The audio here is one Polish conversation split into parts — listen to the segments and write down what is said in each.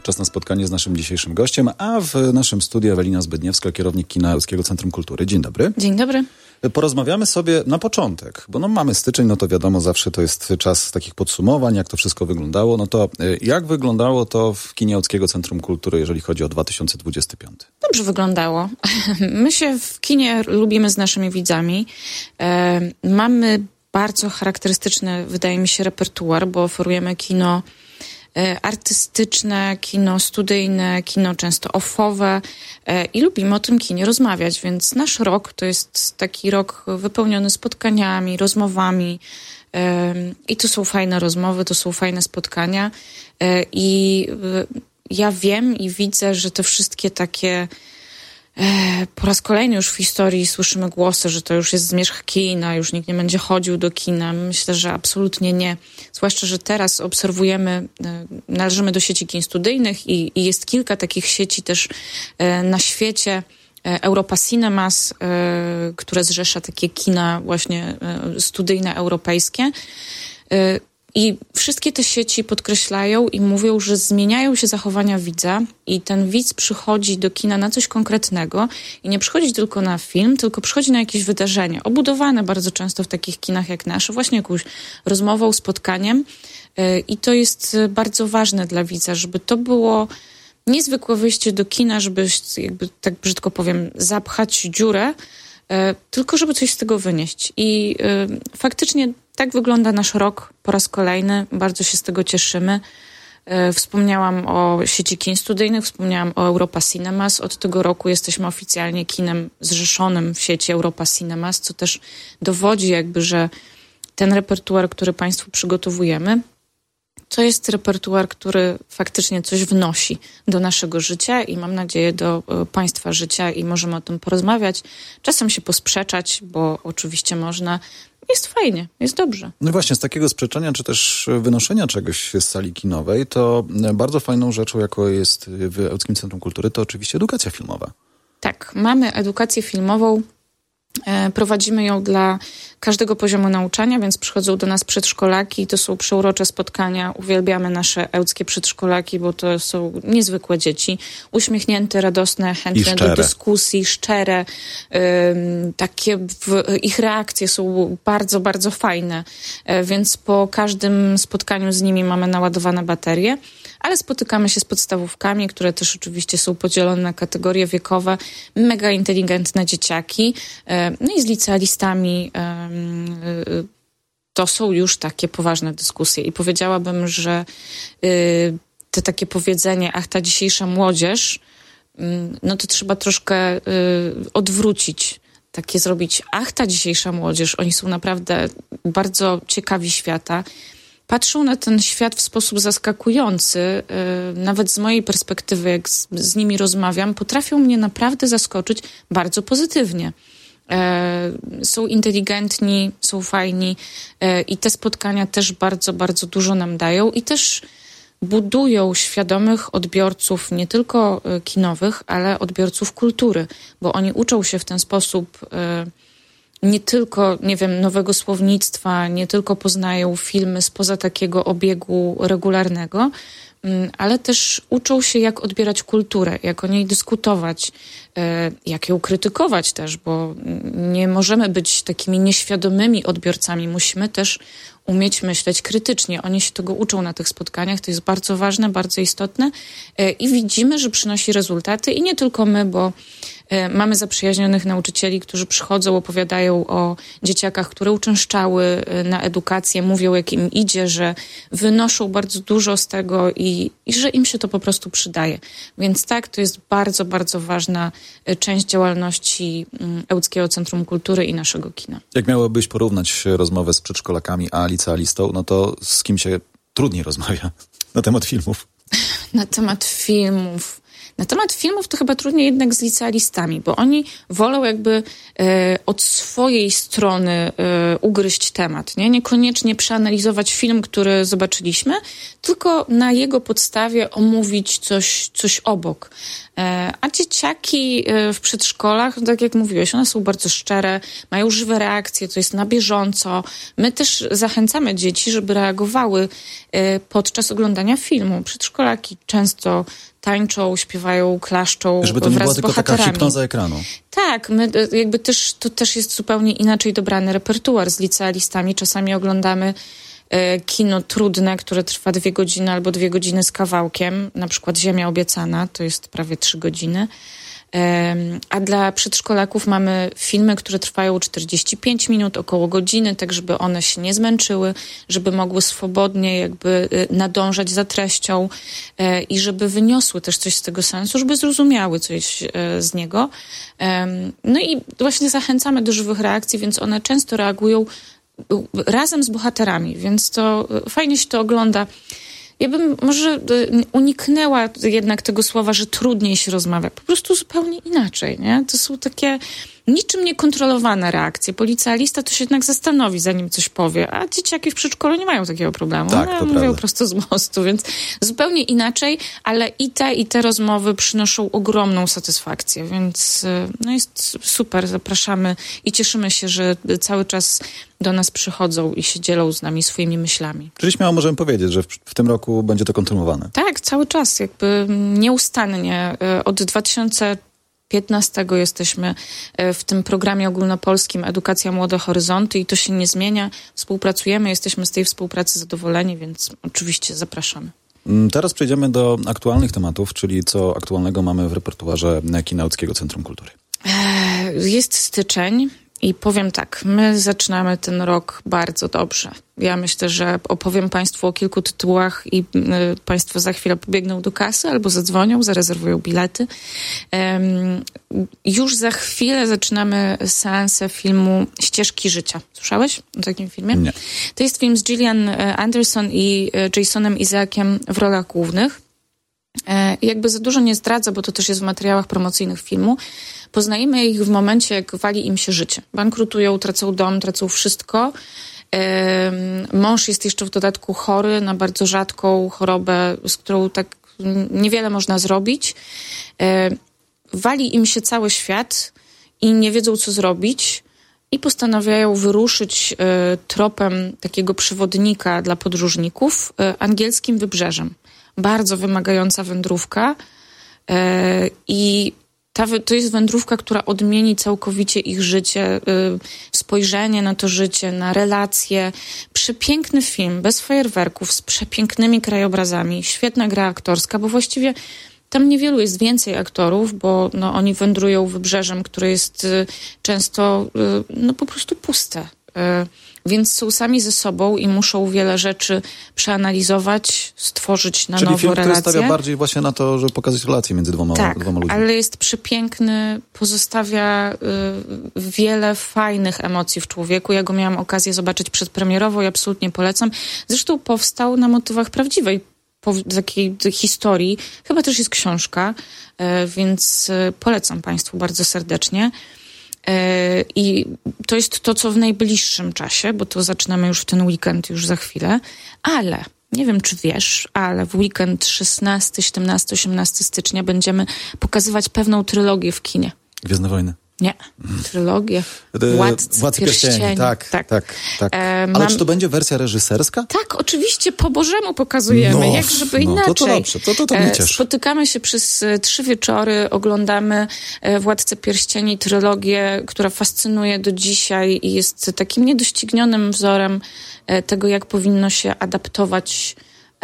Czas na spotkanie z naszym dzisiejszym gościem, a w naszym studiu Ewelina Zbydniewska, kierownik Kina Ełckiego Centrum Kultury. Dzień dobry. Dzień dobry. Porozmawiamy sobie na początek, bo mamy styczeń, to wiadomo, zawsze to jest czas takich podsumowań, jak to wszystko wyglądało. Jak wyglądało to w Kinie Ełckiego Centrum Kultury, jeżeli chodzi o 2025? Dobrze wyglądało. My się w kinie lubimy z naszymi widzami. Mamy bardzo charakterystyczny, wydaje mi się, repertuar, bo oferujemy kino artystyczne, kino studyjne, kino często offowe i lubimy o tym kinie rozmawiać, więc nasz rok to jest taki rok wypełniony spotkaniami, rozmowami i to są fajne rozmowy, to są fajne spotkania i ja wiem i widzę, że te wszystkie takie po raz kolejny już w historii słyszymy głosy, że to już jest zmierzch kina, już nikt nie będzie chodził do kina. Myślę, że absolutnie nie. Zwłaszcza, że teraz obserwujemy, należymy do sieci kin studyjnych i jest kilka takich sieci też na świecie. Europa Cinemas, które zrzesza takie kina właśnie studyjne europejskie. I wszystkie te sieci podkreślają i mówią, że zmieniają się zachowania widza i ten widz przychodzi do kina na coś konkretnego i nie przychodzi tylko na film, tylko przychodzi na jakieś wydarzenie, obudowane bardzo często w takich kinach jak nasze, właśnie jakąś rozmową, spotkaniem i to jest bardzo ważne dla widza, żeby to było niezwykłe wyjście do kina, żeby jakby tak brzydko powiem, zapchać dziurę, tylko żeby coś z tego wynieść. I faktycznie tak wygląda nasz rok po raz kolejny. Bardzo się z tego cieszymy. Wspomniałam o sieci kin studyjnych, wspomniałam o Europa Cinemas. Od tego roku jesteśmy oficjalnie kinem zrzeszonym w sieci Europa Cinemas, co też dowodzi jakby, że ten repertuar, który Państwu przygotowujemy, to jest repertuar, który faktycznie coś wnosi do naszego życia i mam nadzieję do Państwa życia i możemy o tym porozmawiać. Czasem się posprzeczać, bo oczywiście można. Jest fajnie, jest dobrze. No właśnie, z takiego sprzeczenia, czy też wynoszenia czegoś z sali kinowej, to bardzo fajną rzeczą, jaką jest w Ełckim Centrum Kultury, to oczywiście edukacja filmowa. Tak, mamy edukację filmową. Prowadzimy ją dla każdego poziomu nauczania, więc przychodzą do nas przedszkolaki. To są przeurocze spotkania. Uwielbiamy nasze ełckie przedszkolaki, bo to są niezwykłe dzieci. Uśmiechnięte, radosne, chętne do dyskusji, szczere. Ich reakcje są bardzo, bardzo fajne. Więc po każdym spotkaniu z nimi mamy naładowane baterie. Ale spotykamy się z podstawówkami, które też oczywiście są podzielone na kategorie wiekowe, mega inteligentne dzieciaki, no i z licealistami. To są już takie poważne dyskusje i powiedziałabym, że te takie powiedzenie, ta dzisiejsza młodzież, no to trzeba troszkę odwrócić, takie zrobić, ta dzisiejsza młodzież, oni są naprawdę bardzo ciekawi świata, patrzą na ten świat w sposób zaskakujący. Nawet z mojej perspektywy, jak z nimi rozmawiam, potrafią mnie naprawdę zaskoczyć bardzo pozytywnie. Są inteligentni, są fajni i te spotkania też bardzo, bardzo dużo nam dają i też budują świadomych odbiorców nie tylko kinowych, ale odbiorców kultury, bo oni uczą się w ten sposób nie tylko, nowego słownictwa, nie tylko poznają filmy spoza takiego obiegu regularnego, ale też uczą się, jak odbierać kulturę, jak o niej dyskutować, jak ją krytykować też, bo nie możemy być takimi nieświadomymi odbiorcami. Musimy też umieć myśleć krytycznie. Oni się tego uczą na tych spotkaniach. To jest bardzo ważne, bardzo istotne i widzimy, że przynosi rezultaty i nie tylko my, bo mamy zaprzyjaźnionych nauczycieli, którzy przychodzą, opowiadają o dzieciakach, które uczęszczały na edukację, mówią, jak im idzie, że wynoszą bardzo dużo z tego i że im się to po prostu przydaje. Więc tak, to jest bardzo, bardzo ważna część działalności Ełckiego Centrum Kultury i naszego kina. Jak miałobyś porównać rozmowę z przedszkolakami a licealistą, no to z kim się trudniej rozmawia na temat filmów? Na temat filmów. Na temat filmów to chyba trudniej jednak z licealistami, bo oni wolą jakby od swojej strony ugryźć temat, nie? Niekoniecznie przeanalizować film, który zobaczyliśmy, tylko na jego podstawie omówić coś obok. A dzieciaki w przedszkolach, tak jak mówiłeś, one są bardzo szczere, mają żywe reakcje, to jest na bieżąco. My też zachęcamy dzieci, żeby reagowały podczas oglądania filmu. Przedszkolaki często tańczą, śpiewają, klaszczą żeby to nie wraz była z tylko bohaterami. taka hipnoza ekranu. Tak, my jakby to też jest zupełnie inaczej dobrany repertuar z licealistami. Czasami oglądamy kino trudne, które trwa 2 godziny albo 2 godziny z kawałkiem, na przykład Ziemia obiecana, to jest prawie 3 godziny. A dla przedszkolaków mamy filmy, które trwają 45 minut, około godziny, tak żeby one się nie zmęczyły, żeby mogły swobodnie jakby nadążać za treścią i żeby wyniosły też coś z tego sensu, żeby zrozumiały coś z niego. No i właśnie zachęcamy do żywych reakcji, więc one często reagują razem z bohaterami, więc to fajnie się to ogląda. Ja bym może uniknęła jednak tego słowa, że trudniej się rozmawia. Po prostu zupełnie inaczej, nie? To są takie niczym niekontrolowane reakcje. Licealista to się jednak zastanowi, zanim coś powie, a dzieciaki w przedszkolu nie mają takiego problemu. Tak, to mówią prawda. prosto z mostu, więc zupełnie inaczej, ale i te rozmowy przynoszą ogromną satysfakcję, więc no jest super, zapraszamy i cieszymy się, że cały czas do nas przychodzą i się dzielą z nami swoimi myślami. Czyli śmiało możemy powiedzieć, że w tym roku będzie to kontynuowane. Tak, cały czas, jakby nieustannie. Od 2015 jesteśmy w tym programie ogólnopolskim Edukacja Młode Horyzonty i to się nie zmienia. Współpracujemy, jesteśmy z tej współpracy zadowoleni, więc oczywiście zapraszamy. Teraz przejdziemy do aktualnych tematów, czyli co aktualnego mamy w repertuarze Kina Łódzkiego Centrum Kultury. Jest styczeń. I powiem tak, my zaczynamy ten rok bardzo dobrze. Ja myślę, że opowiem Państwu o kilku tytułach i Państwo za chwilę pobiegną do kasy albo zadzwonią, zarezerwują bilety. Już za chwilę zaczynamy seansę filmu Ścieżki życia. Słyszałeś o takim filmie? Nie. To jest film z Gillian Anderson i Jasonem Isaacsem w rolach głównych. Jakby za dużo nie zdradzę, bo to też jest w materiałach promocyjnych filmu. Poznajemy ich w momencie, jak wali im się życie. Bankrutują, tracą dom, tracą wszystko. Mąż jest jeszcze w dodatku chory na bardzo rzadką chorobę, z którą tak niewiele można zrobić. Wali im się cały świat i nie wiedzą, co zrobić. I postanawiają wyruszyć tropem takiego przewodnika dla podróżników angielskim wybrzeżem. Bardzo wymagająca wędrówka i to jest wędrówka, która odmieni całkowicie ich życie, spojrzenie na to życie, na relacje. Przepiękny film, bez fajerwerków, z przepięknymi krajobrazami, świetna gra aktorska, bo właściwie tam niewielu jest więcej aktorów, bo no, oni wędrują wybrzeżem, które jest często no, po prostu puste. Więc są sami ze sobą i muszą wiele rzeczy przeanalizować, stworzyć na nowo film, relacje. który stawia bardziej właśnie na to, żeby pokazać relacje między dwoma ludźmi. Ale jest przepiękny, pozostawia wiele fajnych emocji w człowieku. Ja go miałam okazję zobaczyć przedpremierowo i absolutnie polecam. Zresztą powstał na motywach prawdziwej takiej historii. Chyba też jest książka, więc polecam Państwu bardzo serdecznie. I to jest to, co w najbliższym czasie, bo to zaczynamy już w ten weekend, już za chwilę, ale nie wiem, czy wiesz, ale w weekend 16, 17, 18 stycznia będziemy pokazywać pewną trylogię w kinie. Gwiezdne Wojny. Nie, trylogię. Władcy Pierścieni. Tak. Ale czy to będzie wersja reżyserska? Tak, oczywiście po Bożemu pokazujemy, jak żeby inaczej. To dobrze, to mnie cieszy. Spotykamy się przez 3 wieczory, oglądamy Władcę Pierścieni, trylogię, która fascynuje do dzisiaj i jest takim niedoścignionym wzorem tego, jak powinno się adaptować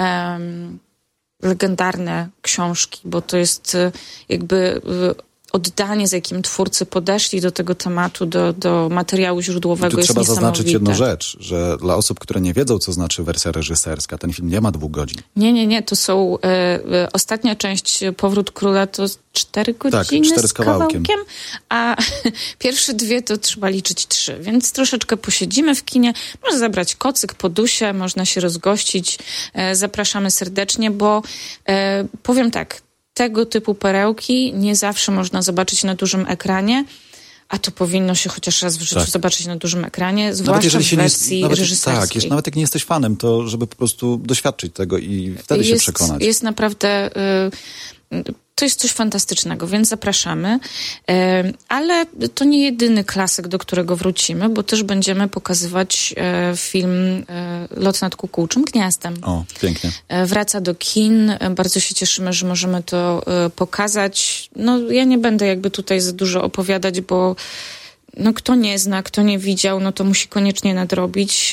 legendarne książki, bo to jest jakby oddanie, z jakim twórcy podeszli do tego tematu, do materiału źródłowego jest niesamowite. Trzeba zaznaczyć jedną rzecz, że dla osób, które nie wiedzą, co znaczy wersja reżyserska, ten film nie ma 2 godzin. Nie, to są ostatnia część Powrót Króla to 4 godziny 4 z kawałkiem, a pierwsze 2 to trzeba liczyć 3, więc troszeczkę posiedzimy w kinie, można zabrać kocyk, podusię, można się rozgościć, zapraszamy serdecznie, bo powiem tak, tego typu perełki nie zawsze można zobaczyć na dużym ekranie, a to powinno się chociaż raz w życiu zobaczyć na dużym ekranie, zwłaszcza w wersji reżyserskiej. Tak, nawet jak nie jesteś fanem, to żeby po prostu doświadczyć tego i wtedy się przekonać. Jest naprawdę... To jest coś fantastycznego, więc zapraszamy. Ale to nie jedyny klasyk, do którego wrócimy, bo też będziemy pokazywać film Lot nad kukułczym gniazdem. O, pięknie. Wraca do kin. Bardzo się cieszymy, że możemy to pokazać. No, ja nie będę jakby tutaj za dużo opowiadać, bo no, kto nie zna, kto nie widział, no to musi koniecznie nadrobić.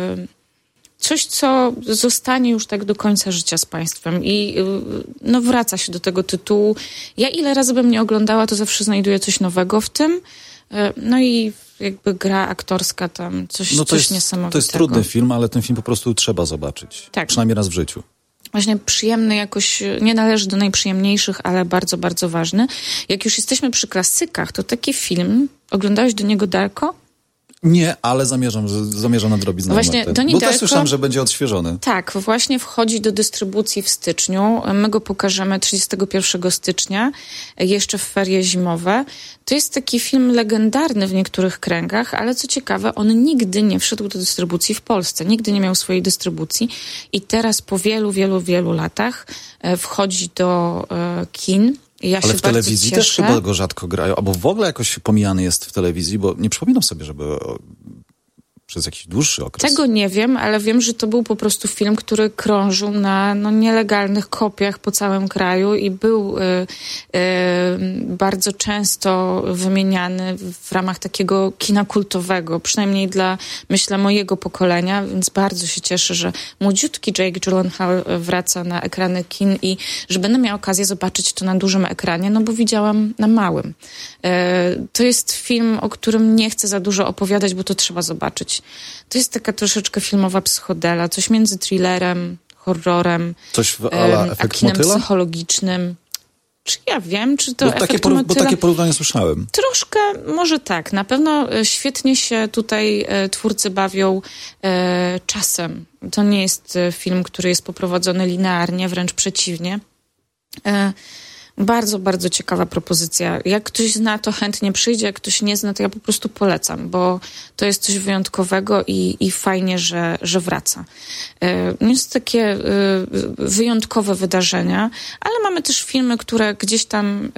Coś, co zostanie już tak do końca życia z państwem i no wraca się do tego tytułu. Ja ile razy bym nie oglądała, to zawsze znajduję coś nowego w tym. No i jakby gra aktorska tam, coś niesamowitego. To jest trudny film, ale ten film po prostu trzeba zobaczyć. Tak. Przynajmniej raz w życiu. Właśnie przyjemny jakoś, nie należy do najprzyjemniejszych, ale bardzo, bardzo ważny. Jak już jesteśmy przy klasykach, to taki film, oglądałeś Do niego Darko? Nie, ale zamierzam nadrobić właśnie bo też słyszałem, że będzie odświeżony. Tak, właśnie wchodzi do dystrybucji w styczniu. My go pokażemy 31 stycznia, jeszcze w ferie zimowe. To jest taki film legendarny w niektórych kręgach, ale co ciekawe, on nigdy nie wszedł do dystrybucji w Polsce. Nigdy nie miał swojej dystrybucji i teraz po wielu, wielu, wielu latach wchodzi do kin. Ale w telewizji też chyba go rzadko grają, albo w ogóle jakoś pomijany jest w telewizji, bo nie przypominam sobie, żeby przez jakiś dłuższy okres. Tego nie wiem, ale wiem, że to był po prostu film, który krążył na nielegalnych kopiach po całym kraju i był bardzo często wymieniany w ramach takiego kina kultowego, przynajmniej dla, myślę, mojego pokolenia, więc bardzo się cieszę, że młodziutki Jake Gyllenhaal wraca na ekrany kin i że będę miała okazję zobaczyć to na dużym ekranie, no bo widziałam na małym. To jest film, o którym nie chcę za dużo opowiadać, bo to trzeba zobaczyć. To jest taka troszeczkę filmowa psychodela, coś między thrillerem, horrorem, coś a kinem motyla? psychologicznym. Czy ja wiem, czy to bo takie porównanie słyszałem. Troszkę, może tak. Na pewno świetnie się tutaj twórcy bawią czasem. To nie jest film, który jest poprowadzony linearnie, wręcz przeciwnie. Bardzo, bardzo ciekawa propozycja. Jak ktoś zna, to chętnie przyjdzie, jak ktoś nie zna, to ja po prostu polecam, bo to jest coś wyjątkowego i fajnie, że wraca. Jest takie wyjątkowe wydarzenia, ale mamy też filmy, które gdzieś tam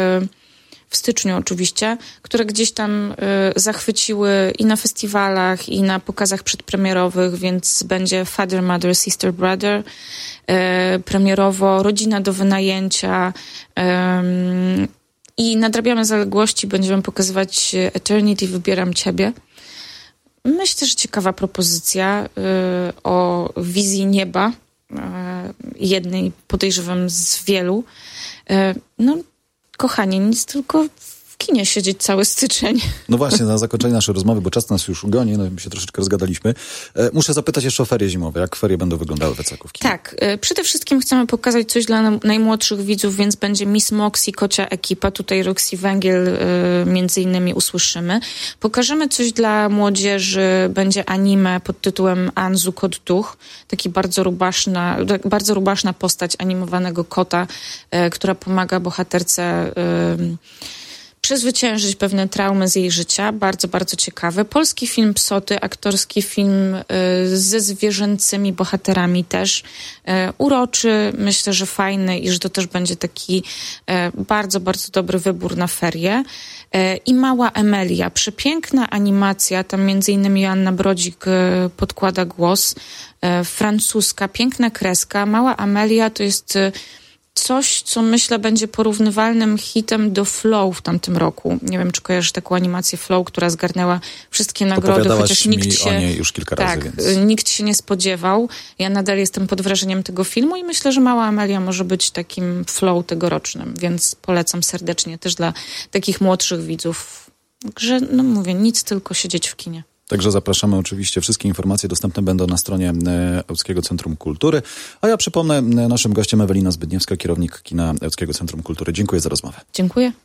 w styczniu oczywiście, które gdzieś tam zachwyciły i na festiwalach, i na pokazach przedpremierowych, więc będzie Father, Mother, Sister, Brother, premierowo Rodzina do wynajęcia i nadrabiamy zaległości, będziemy pokazywać Eternity, Wybieram Ciebie. Myślę, że ciekawa propozycja o wizji nieba, jednej podejrzewam z wielu. No, kochani, nic tylko w kinie siedzieć cały styczeń. No właśnie, na zakończenie naszej rozmowy, bo czas nas już goni, no my się troszeczkę rozgadaliśmy. Muszę zapytać jeszcze o ferie zimowe. Jak ferie będą wyglądały w ECK-u w kinie? Tak, przede wszystkim chcemy pokazać coś dla najmłodszych widzów, więc będzie Miss Moxie, Kocia Ekipa. Tutaj Roxy Węgiel między innymi usłyszymy. Pokażemy coś dla młodzieży, będzie anime pod tytułem Anzu, Kot Duch. Taki bardzo rubaszna postać animowanego kota, która pomaga bohaterce przezwyciężyć pewne traumy z jej życia. Bardzo, bardzo ciekawy. Polski film Psoty, aktorski film ze zwierzęcymi bohaterami też. Uroczy, myślę, że fajny i że to też będzie taki bardzo, bardzo dobry wybór na ferie. I Mała Emelia. Przepiękna animacja, tam między innymi Joanna Brodzik podkłada głos. Francuska, piękna kreska. Mała Amelia to jest coś, co myślę będzie porównywalnym hitem do Flow w tamtym roku. Nie wiem, czy kojarzysz taką animację Flow, która zgarnęła wszystkie nagrody, chociaż nikt się... o niej już kilka razy, więc... nikt się nie spodziewał. Ja nadal jestem pod wrażeniem tego filmu i myślę, że Mała Amelia może być takim Flow tegorocznym, więc polecam serdecznie też dla takich młodszych widzów. Także, no mówię, nic, tylko siedzieć w kinie. Także zapraszamy oczywiście. Wszystkie informacje dostępne będą na stronie Ełckiego Centrum Kultury. A ja przypomnę, naszym gościem Ewelina Zbydniewska, kierownik kina Ełckiego Centrum Kultury. Dziękuję za rozmowę. Dziękuję.